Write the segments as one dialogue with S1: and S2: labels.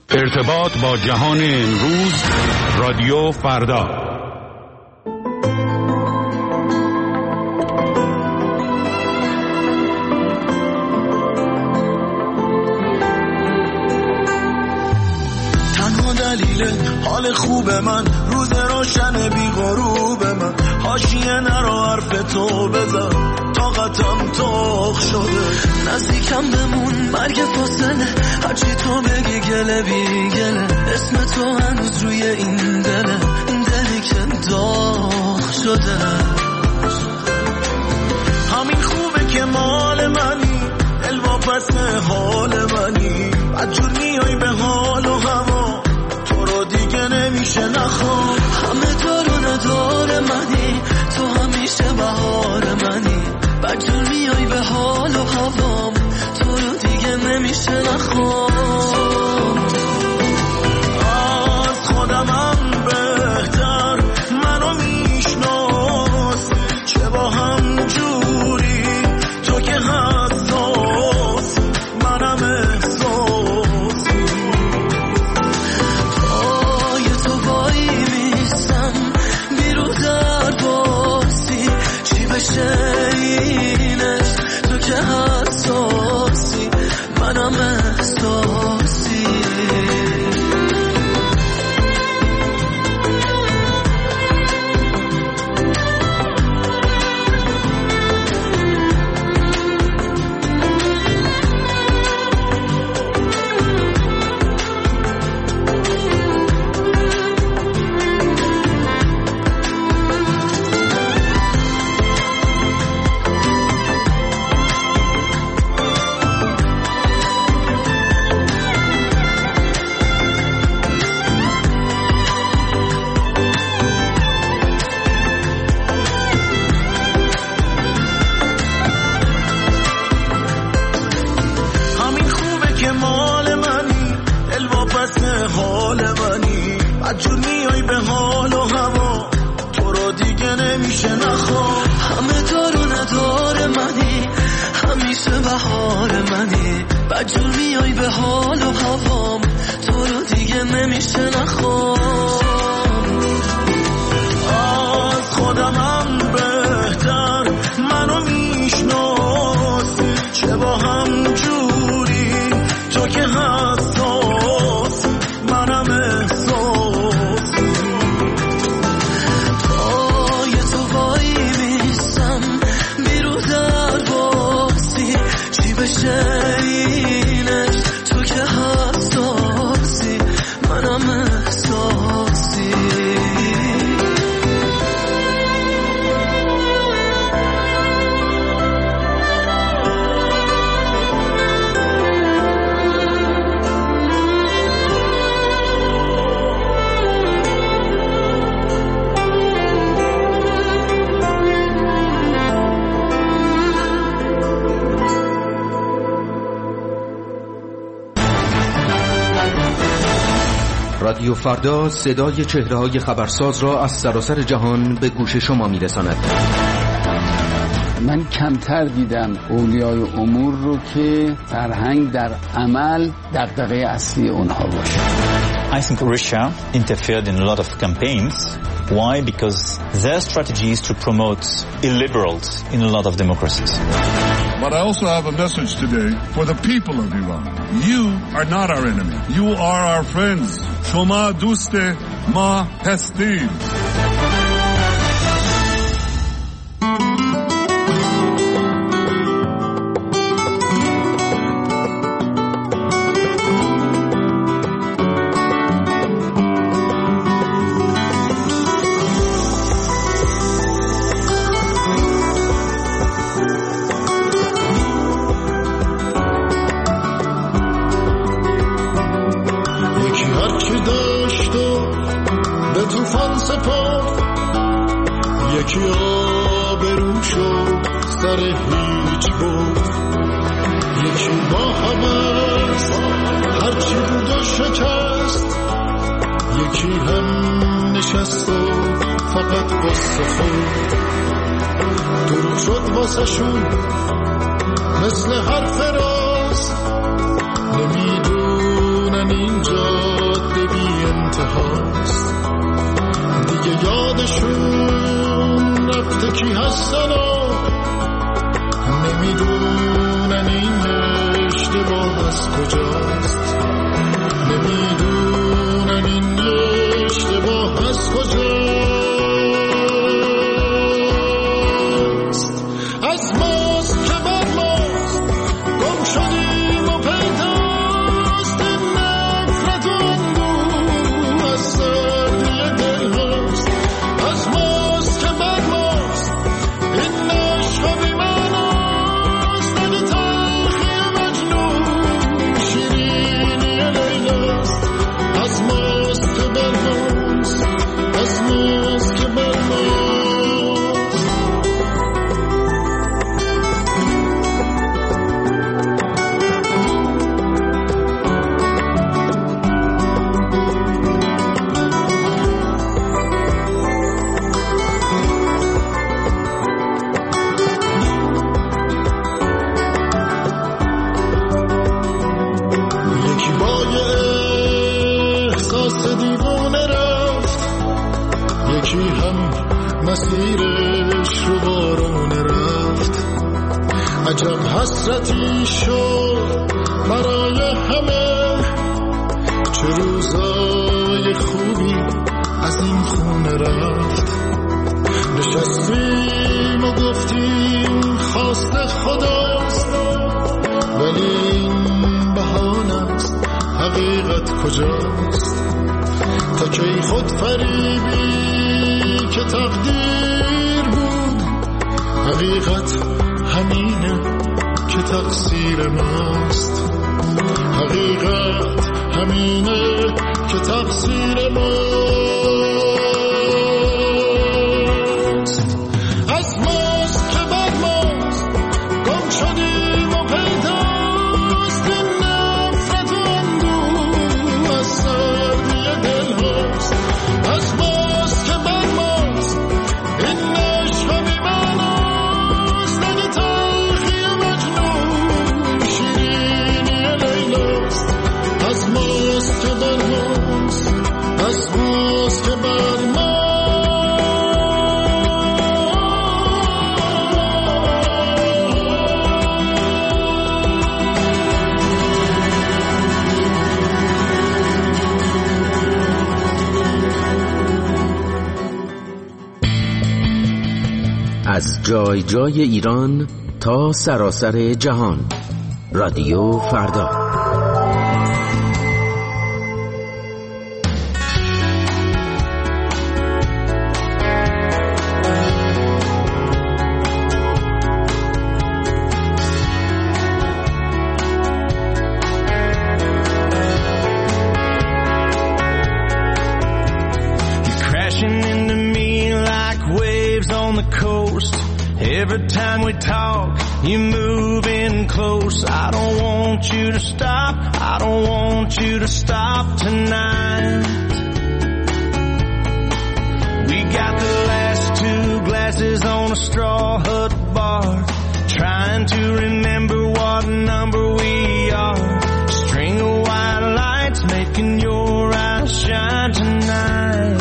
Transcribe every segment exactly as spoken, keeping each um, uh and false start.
S1: ارتباط با جهان امروز، رادیو فردا.
S2: تنها دلیل حال خوب من روز روشن بی غروب من، حاشیه نرو حرف تو بزن طاقتم تاخ شده، نزدیکم بمون مرگ فاصله، هرچی تو بگی گله بی گله، اسم تو هنوز روی این دله، این دلی که داغ شده. همین خوبه که مال منی، دل واپس حال منی، بدجور میای به حال و هوا، تو رو دیگه نمیشه نخوام. همه دار و ندار منی، تو همیشه بهار منی، بدجور میای به حال و هوام، تو رو دیگه نمیشه نخوام. از خودمم بهتر منو میشناس، چه با هم جوری تو که حساس، منم احساسی، پای تو وای میستم بیرو در باسی، چی بشه اینش تو که حساسی، منم احساسی. بدجور میای به حال و هوا، تو رو دیگه نمیشه نخوام. همه دار و ندار منی، همیشه بهار منی، بدجور میای به حال و هوام، تو رو دیگه نمیشه نخوام. از خودمم بهتر منو میشناسی، چه با هم جوری تو که حساس، منم احساسی، پای تو وای میستم بیرو در باسی، چی بشه اینش تو که حساسی، منم احساسی.
S3: رادیو فردا صدای چهره‌های خبرساز را از سراسر جهان به گوش شما می‌رساند.
S4: من کمتر دیدم اولیای امور رو که فرهنگ در عمل دغدغه اصلی اونها باشه.
S5: I think Russia interfered in a lot of campaigns. Why? Because their strategy is to promote illiberals in a lot of democracies.
S6: But I also have a message today for the people of Iran. You are not our enemy. You are our friends. Shoma duste ma hastim. یکی آبرو شد سر هیچ بود، یکی با حوث هرچی بود و شکست، یکی هم نشست و فقط قصه خود درو شد واسه شون مثل حرف راست، نمیدونن اینجا
S2: هستن و نمیدونن این اشتباه از کجاست، نمیدونن این اشتباه از کجاست. از ماست که بر ماست گم شدیم و پیداست، این نفرت و اندوه از سردی دل هاست. از ماست که بر ماست این عشق و بی‌معناست، اگه تلخی مجنون شیرینی لیلاست. از ماست که بر ماست، از ماست که بر ماست. یکی با یه احساس دیوانه رفت، یکی هم مسیرش رو بارونه رفت. عجب حسرتی شد برای همه، چه روزای خوبی از این خونه رفت. نشستیم و گفتیم خواست خداست، ولی این بهانه است، حقیقت کجاست؟ تا کی خود فریبی که تقدیر بود، حقیقت همینه که تقصیر ماست. حقیقت همینه که تقصیر ماست. از ماست که بر ماست گم شدیم و پیداست، این نفرت و اندوه از سردی دل هاست. از ماست که بر ماست این عشق و بی‌معناست، اگه تلخی مجنون شیرینی لیلاست. از ماست که بر ماست، از ماست که بر ماست.
S3: از جای جای ایران تا سراسر جهان، رادیو فردا.
S2: Every time we talk, you're moving close. I don't want you to stop, I don't want you to stop tonight. We got the last two glasses on a straw hut bar, trying to remember what number we are. String of white lights making your eyes shine tonight.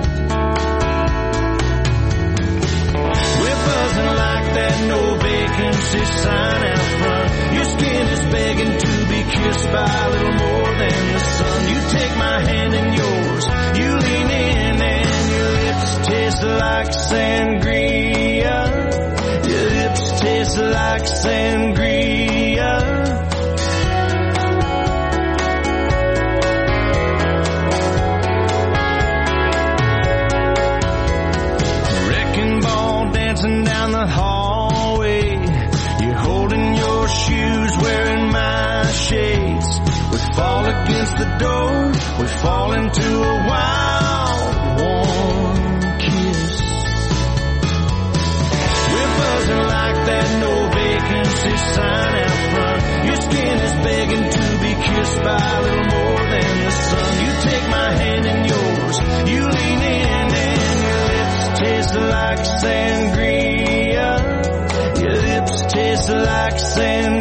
S2: That no vacancy sign out front. Your skin is begging to be kissed by a little more than the sun. You take my hand in yours, you lean in and your lips taste like sangria. Your lips taste like sangria. Wrecking ball dancing down the hall, shoes wearing my shades. We fall against the door, we fall into a wild warm kiss. We're buzzing like that no vacancy sign out front. Your skin is begging to be kissed by a little more than the sun. You take my hand in yours, you lean in and your lips taste like sangria. Your lips taste like sangria.